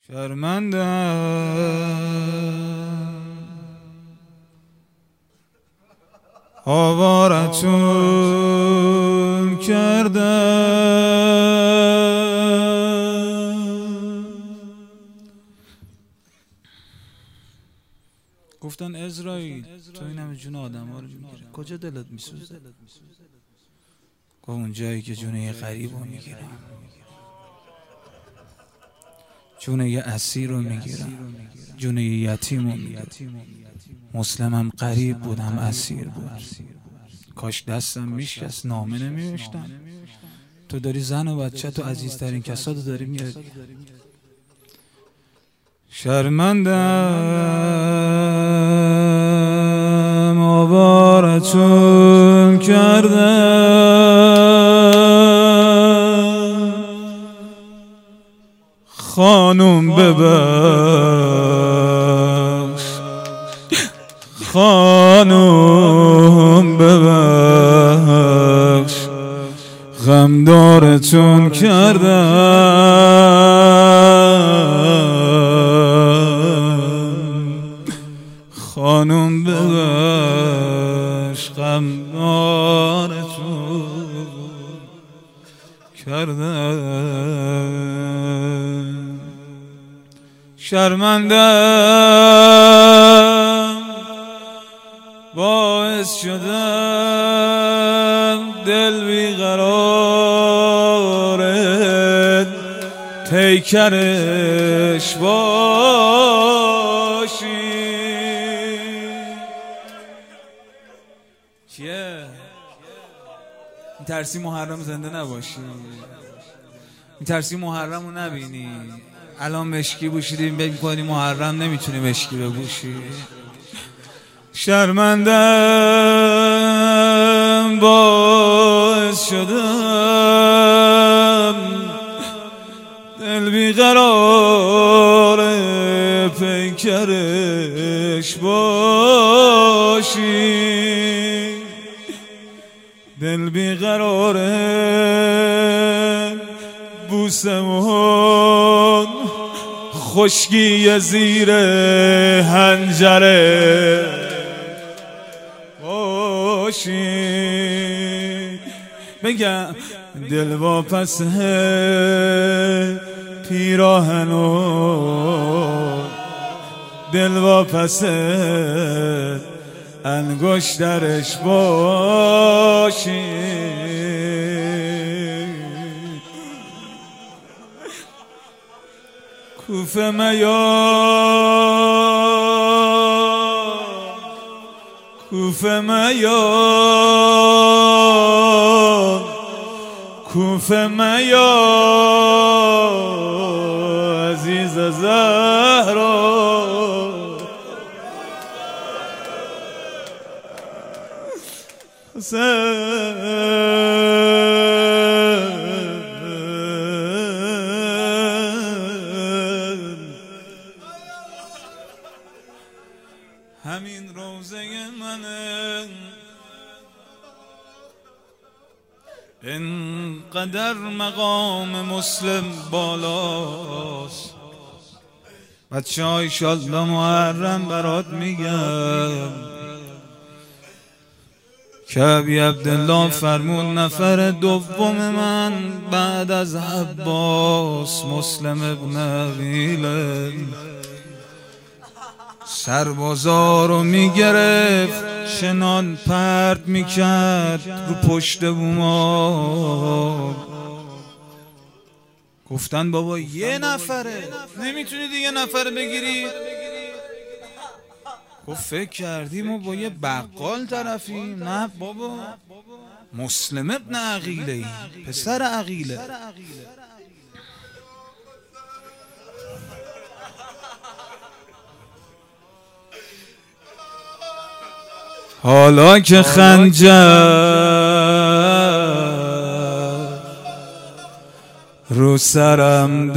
شرمندم آوارتون کردم. گفتن عزراییل تو این همه جون آدم ها رو میگیری، کجا دلت میسوزه؟ گفت اون جایی که جون یه غریب رو میگیرم، جون یه اسیر رو میگیرم، جون یه یتیم رو میگیرم. مسلم هم غریب بود هم اسیر بود، کاش دستم میشکست نامه نمیوشتم. تو داری زن و بچه تو عزیزترین کساتو داری میاری. شرمندم آوارتون کردم. خانم ببخش، خانم ببخش، غمدارتون کردم. خانم ببخش، غمدارتون کردم. شرمندم باعث شدم دل بیقرارت پیکرش باشی. چیه؟ میترسی محرم زنده نباشی؟ میترسی محرم رو نبینی؟ الان مشکی پوشیدیم بگی کنی محرم نمیتونی مشکی بپوشی. شرمندم باعث شدم دل بیقرار پیکرش باشی. دل بیقرار بوسمون خشکی زیر حنجره باشی. بگم دل واپس پیراهنو، دل واپس انگشترش باشی. کوفه میار، کوفه میار، کوفه میار عزیز زهرا. همین روزه منه اینقدر مقام مسلم بالاست. بچه های انشالله محرم برات میگم که ابی عبدالله فرمون نفر دوم من بعد از عباس مسلم ابن عقیل سربازا رو میگرفت شنان پرت میکرد رو پشت بوما. گفتن بابا یه نفره نمیتونی دیگه نفره بگیری؟ گفت فکر کردی ما با یه بقال طرفیم؟ نه بابا، مسلم ابن عقیله، پسر عقیله. حالا که خنجر رو سرم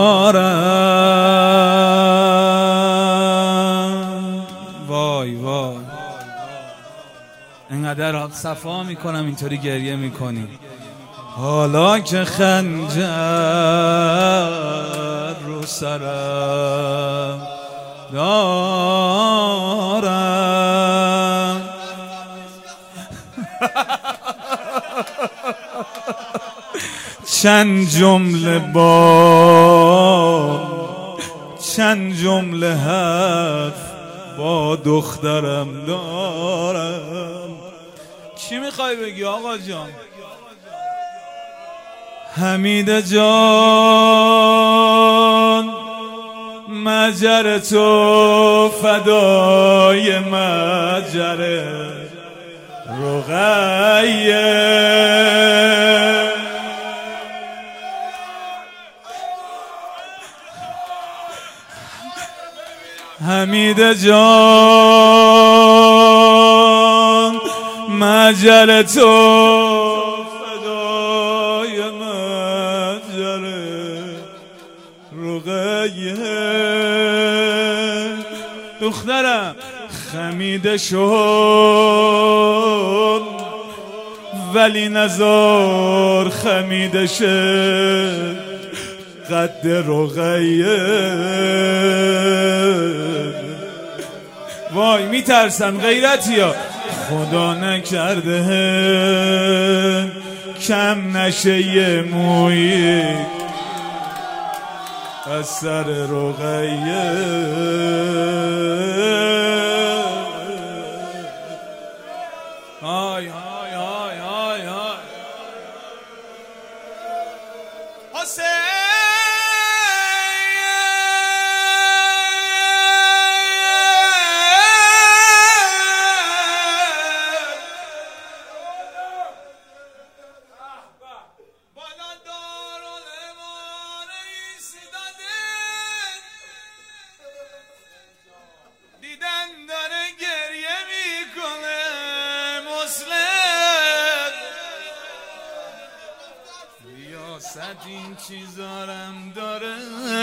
دارم، وای وای اینقدر صفا میکنم اینطوری گریه میکنی. حالا که خنجر رو رو سرم دارم. چند جمله چند جمله حرف با دخترم دارم. چی میخوای بگی آقا جان؟ حمید جان مجر تو فدای مجر رقیه. حمید جان مجر تو فدای مجر رقیه. دخترم خمیده شد ولی نزار خمیده شد قد رقیه. وای میترسم غیرتی ها، خدا نکرده کم نشه یه مویی از سر رقیه. های های های های های حسین دیدن داره گریه میکنه مسلم. ریاست این چیزارم داره،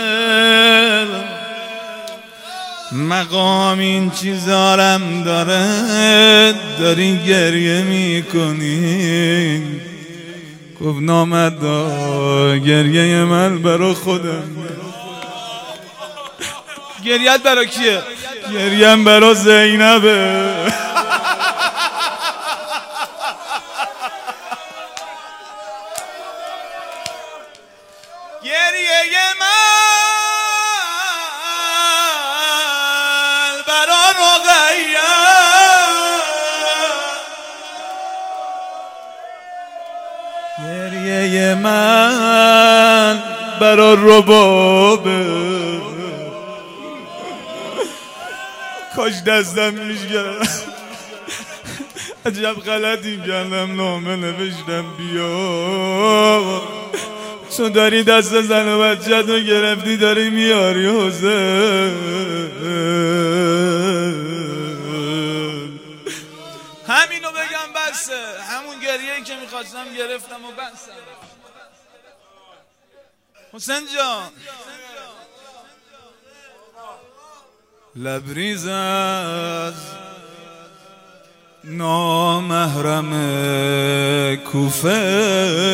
مقام این چیزارم داره. داری گریه میکنی گفت نامدا گریه من برا خودم. گریت برا کیه؟ گریم برا زینبه. گریه من برا رقیه. گریه من برا ربابه. کاش دستم میشگرم، عجب غلطی کردم نامه نوشتم بیا. تو داری دست زن و بچه رو گرفتی داری میاری حسین. همینو بگم بسه، همون گریه‌ای که میخواستم گرفتم و بسه. حسین جان لبریز از نامحرم کوفه.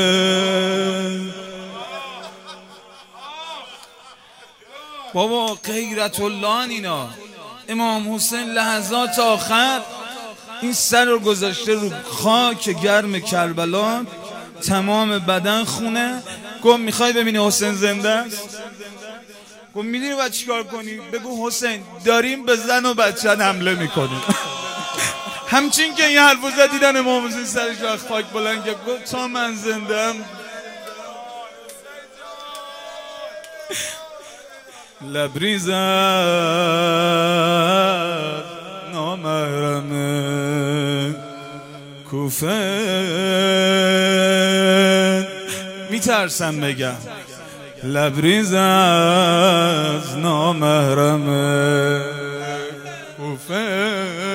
بابا غیرت الله اینا. امام حسین لحظات آخر این سر رو گذاشته رو خاک گرم کربلا، تمام بدن خونه. گفت میخوای ببینی حسین زنده است؟ گفت میدونی باید چیکار کنی؟ بگو حسین داریم به زن و بچه حمله میکنیم. همچین که این حرفو زد دیدن امام حسین سرش رو خاک بلند کرد، گفت تا من زنده‌ام لبریز نامحرم کوفه. میترسم بگم لبریز از نامحرم کوفه.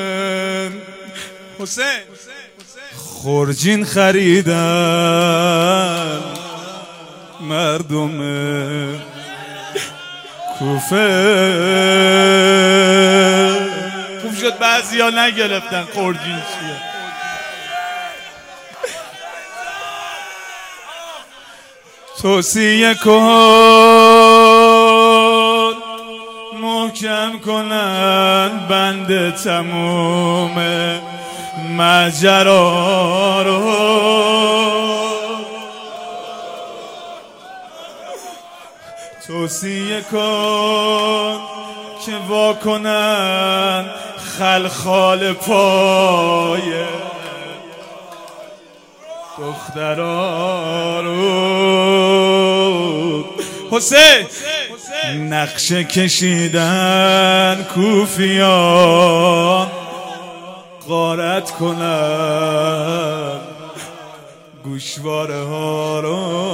حسین خورجین خریدن مردم کوفه. خوب شد بعضی ها نگرفتن خورجین چیه. توصیه کن محکم کنن بند تموم ماجرا رو. توصیه کن که واکنن خلخال پای دخترا رو. حسین نقشه کشیدن کوفیان غارت کنن گوشواره ها رو.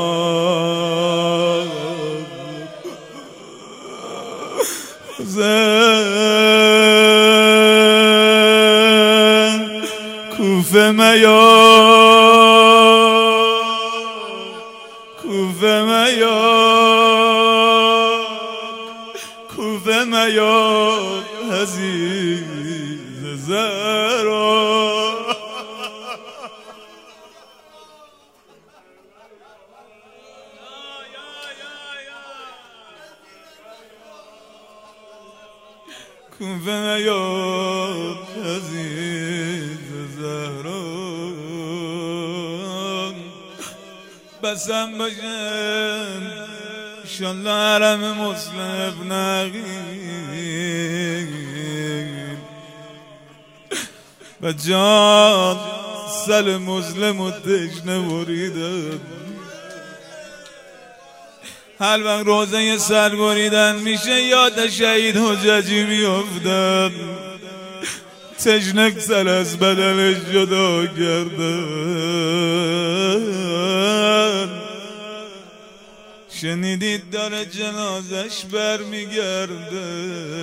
کوفه میاد کوفه میاد کوفه میاد عزیز زهرا. کوفه میاد عزیز زهرا. بسم باشن انشالله حرم مسلم ابن عقیل و جان سل مسلم و دشنه بریدن. هر وقت روزه سر بریدن میشه یاد شهید حججی میافتن. تشنک سر از بدنش جدا کردن. شنیدید داره جنازش برمیگرده.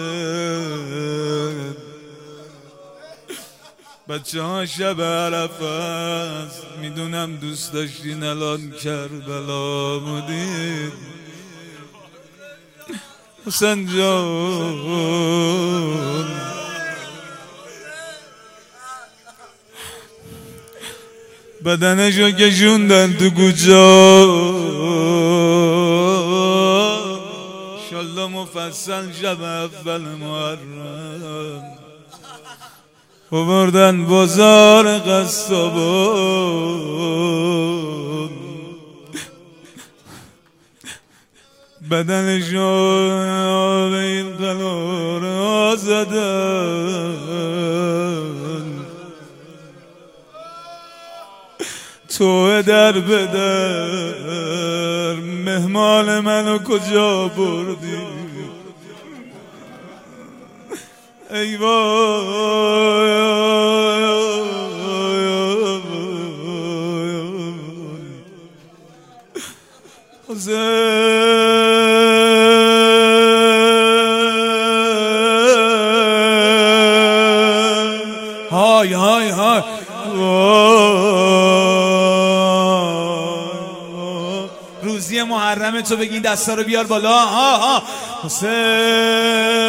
بچه ها شب عرفه است میدونم دوست داشتین الان کربلا بودید. حسین جان بدنشو کشوندن تو کوچه. انشالله مفصل شب اول محرم بردن بازار قصابان. بدنشو به این قلار زدن. تو در بدر مهمان منو کجا بردی؟ ای وای های های های روزی محرم تو بگین دستا رو بیار بالا. ها ها حسین